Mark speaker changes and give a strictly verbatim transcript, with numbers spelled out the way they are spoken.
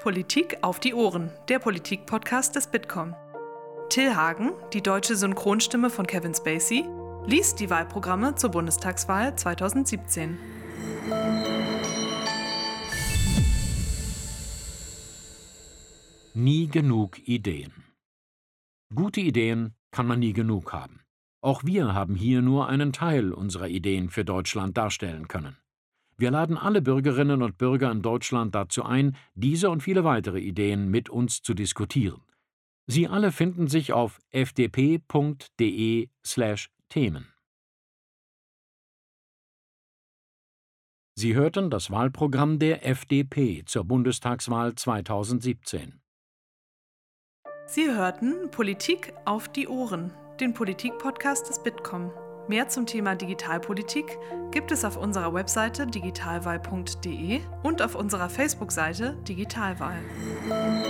Speaker 1: Politik auf die Ohren, der Politik-Podcast des Bitkom. Till Hagen, die deutsche Synchronstimme von Kevin Spacey, liest die Wahlprogramme zur Bundestagswahl zweitausendsiebzehn.
Speaker 2: Nie genug Ideen. Gute Ideen kann man nie genug haben. Auch wir haben hier nur einen Teil unserer Ideen für Deutschland darstellen können. Wir laden alle Bürgerinnen und Bürger in Deutschland dazu ein, diese und viele weitere Ideen mit uns zu diskutieren. Sie alle finden sich auf f d p punkt d e slash Themen. Sie hörten das Wahlprogramm der F D P zur Bundestagswahl zweitausendsiebzehn.
Speaker 1: Sie hörten Politik auf die Ohren, den Politik-Podcast des Bitkom. Mehr zum Thema Digitalpolitik gibt es auf unserer Webseite digitalwahl punkt d e und auf unserer Facebook-Seite Digitalwahl.